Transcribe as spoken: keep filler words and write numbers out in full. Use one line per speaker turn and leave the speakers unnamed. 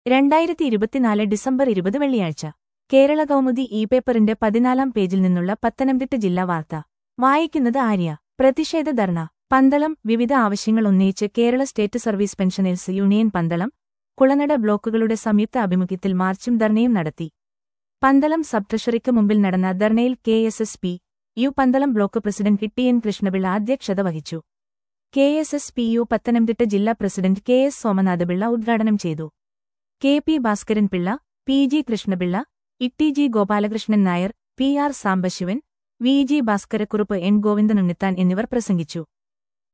രണ്ടായിരത്തി ഇരുപത്തിനാല് ഡിസംബർ ഇരുപത് വെള്ളിയാഴ്ച കേരള കൗമുദി ഇ പേപ്പറിന്റെ പതിനാലാം പേജിൽ നിന്നുള്ള പത്തനംതിട്ട ജില്ലാ വാർത്ത വായിക്കുന്നത് ആര്യ. പ്രതിഷേധ ധർണ പന്തളം. വിവിധ ആവശ്യങ്ങൾ ഉന്നയിച്ച് Kerala state service pensioners union Pandalam, Kulanada ബ്ലോക്കുകളുടെ സംയുക്ത ആഭിമുഖ്യത്തിൽ മാർച്ചും ധർണയും നടത്തി. പന്തളം സബ് ട്രഷറിക്ക് മുമ്പിൽ നടന്ന ധർണയിൽ K S S P U Pandalam block president T N Krishnapillai അധ്യക്ഷത വഹിച്ചു. K S S P U Pathanamthitta ജില്ലാ പ്രസിഡന്റ് കെ എസ് സോമനാഥപിള്ള ഉദ്ഘാടനം ചെയ്തു. K P Bhaskaran Pillai, P G Krishnapillai, Itty G Gopalakrishnan Nair, P R Sambasivan, V G Bhaskarakurup, N Govindanunnithan എന്നിവർ പ്രസംഗിച്ചു.